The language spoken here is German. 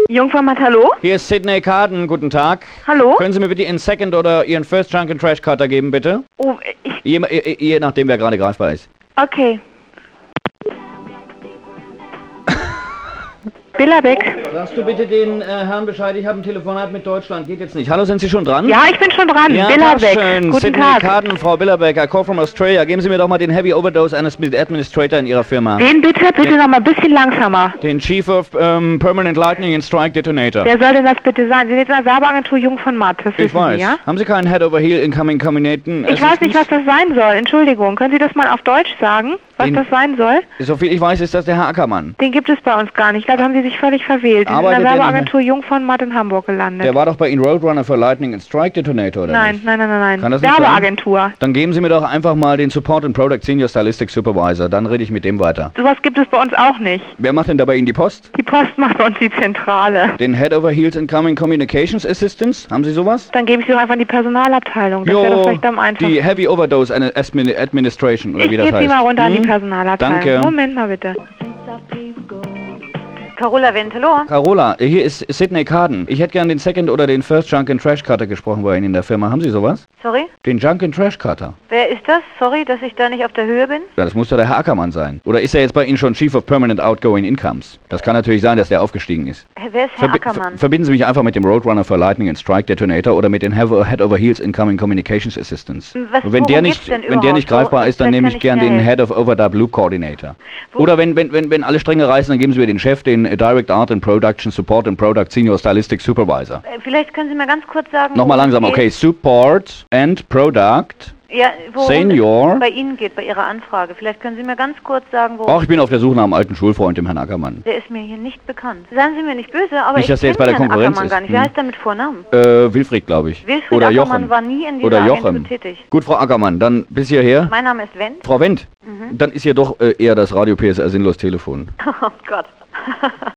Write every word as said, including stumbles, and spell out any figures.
Jungformat, hallo? Hier ist Sidney Carden, guten Tag. Hallo? Können Sie mir bitte Ihren Second oder Ihren First Junk and Trash Cutter geben, bitte? Oh, ich... Je, je, je nachdem, wer gerade greifbar ist. Okay. Billerbeck. Sagst du bitte den äh, Herrn Bescheid, ich habe ein Telefonat mit Deutschland, geht jetzt nicht. Hallo, sind Sie schon dran? Ja, ich bin schon dran. Ja, Billerbeck. schön. Guten Sidney Tag. Carden, Frau Billerbeck, I call from Australia. Geben Sie mir doch mal den Heavy Overdose Administrator in Ihrer Firma. Den bitte, bitte noch mal ein bisschen langsamer. Den Chief of ähm, Permanent Lightning and Strike Detonator. Wer soll denn das bitte sein? Sie sind jetzt in der Werbeagentur Jung von Matt, das Ich wissen weiß. Sie, ja? Haben Sie keinen Head over Heel Incoming Combinaten? Ich weiß nicht, was das sein soll. Entschuldigung. Können Sie das mal auf Deutsch sagen, was Den- das sein soll? So viel ich weiß, ist das der Herr Ackermann. Den gibt es bei uns gar nicht. Ich glaube, da haben Sie sich völlig verwählt. Sie sind in Arbeitet der der nicht Werbeagentur Jung von Matt in Hamburg gelandet. Der war doch bei Ihnen Roadrunner für Lightning and Strike Detonator, oder Nein, nicht? nein, nein, nein, nein. Kann das nicht sein? Werbeagentur. Dann geben Sie mir doch einfach mal den Support and Product Senior Stylistic Supervisor, dann rede ich mit dem weiter. Sowas gibt es bei uns auch nicht. Wer macht denn da bei Ihnen die Post? Die Post macht bei uns die Zentrale. Den Head over Heels Incoming Communications Assistance? Haben Sie sowas? Dann gebe ich Sie doch einfach in die Personalabteilung. Das wäre doch vielleicht am einfachsten. die Heavy Overdose Admin- Administration, oder Ich wie das gebe heißt. Sie mal runter an die Hm? Personalabteilung. Danke. Moment mal bitte. Carola Wendt, hallo. Carola, hier ist Sidney Carden. Ich hätte gern den Second oder den First Junk and Trash Cutter gesprochen bei Ihnen in der Firma. Haben Sie sowas? Sorry? Den Junk and Trash Cutter. Wer ist das? Sorry, dass ich da nicht auf der Höhe bin. Ja, das muss doch der Herr Ackermann sein. Oder ist er jetzt bei Ihnen schon Chief of Permanent Outgoing Incomes? Das kann natürlich sein, dass der aufgestiegen ist. Hä, Wer ist Herr Verbi- Ackermann? ver- verbinden Sie mich einfach mit dem Roadrunner für Lightning and Strike Detonator oder mit den Hev- Head over Heels Incoming Communications Assistance. Was- Und wenn der worum nicht, geht's denn wenn der nicht überhaupt? greifbar So, ist, dann vielleicht nehme kann ich ich gern Ihnen den helfen. Head of Overdub Loop Coordinator. Wo- Oder wenn, wenn, wenn, wenn alle Stränge reißen, dann geben Sie mir den Chef, den äh, Direct Art and Production Support and Product Senior Stylistic Supervisor. Äh, Vielleicht können Sie mir ganz kurz sagen... Nochmal worum es langsam, okay. geht. Support and Product. Ja, worum Senior. es bei Ihnen geht, bei Ihrer Anfrage. Vielleicht können Sie mir ganz kurz sagen, worum... Ach, ich bin auf der Suche nach einem alten Schulfreund, dem Herrn Ackermann. Der ist mir hier nicht bekannt. Seien Sie mir nicht böse, aber Nicht, ich dass der jetzt bei kenne der Herrn Konkurrenz Ackermann ist. gar nicht. Wie Hm. heißt er mit Vornamen? Äh, Wilfried, glaube ich. Wilfried Oder Ackermann Jochen. war nie in dieser Oder Agentur Jochem. tätig. Gut, Frau Ackermann, dann bis hierher. Mein Name ist Wendt. Frau Wendt, dann ist hier doch äh, eher das Radio P S R sinnlos Telefon. Oh Gott.